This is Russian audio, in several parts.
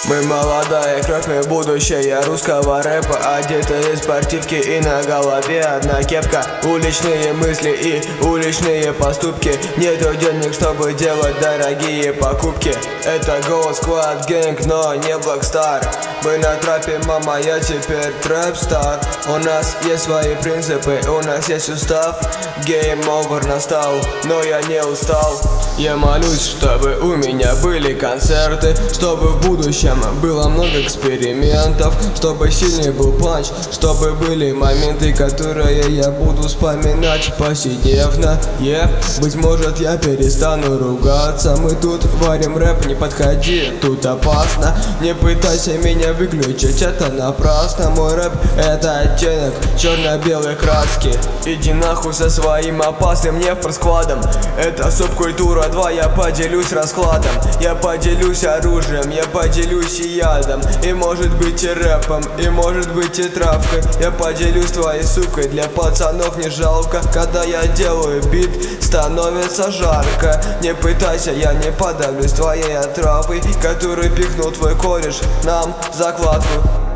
Мы молодая кровь, мы будущее русского рэпа. Одетые спортивки и на голове одна кепка. Уличные мысли и уличные поступки. Нету денег, чтобы делать дорогие покупки. Это Gold Squad Gang, но не Blackstar. Мы на трапе, мама, я теперь трэп-стар. У нас есть свои принципы, у нас есть устав. Game over настал, но я не устал. Я молюсь, чтобы у меня были концерты, чтобы в будущем было много экспериментов, чтобы сильный был панч, чтобы были моменты, которые я буду вспоминать повседневно. Быть может, я перестану ругаться. Мы тут варим рэп, не подходи, тут опасно. Не пытайся меня выключить, это напрасно. Мой рэп — это оттенок черно-белой краски. Иди нахуй со своим опасным нефорскладом. Это субкультура 2, я поделюсь раскладом. Я поделюсь оружием, я поделюсь и ядом. И может быть и рэпом, и может быть и травкой. Я поделюсь твоей сукой, для пацанов не жалко. Когда я делаю бит, становится жарко. Не пытайся, я не подавлюсь твоей отравой, который пихнул твой кореш нам в закладку.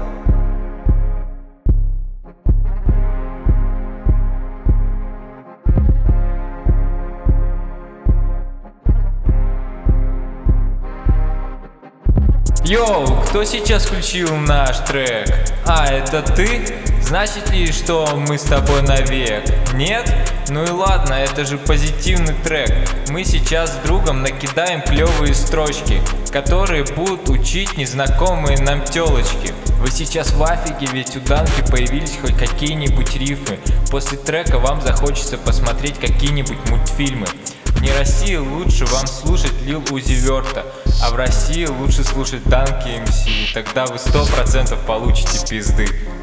Йоу, кто сейчас включил наш трек? А, это ты? Значит ли, что мы с тобой навек? Нет? Ну и ладно, это же позитивный трек. Мы сейчас с другом накидаем клевые строчки, которые будут учить незнакомые нам телочки. Вы сейчас в афиге, ведь у Данки появились хоть какие-нибудь рифмы. После трека вам захочется посмотреть какие-нибудь мультфильмы. Не России лучше вам слушать Lil Uzi Vert, а в России лучше слушать Данки MC, тогда вы 100% получите пизды.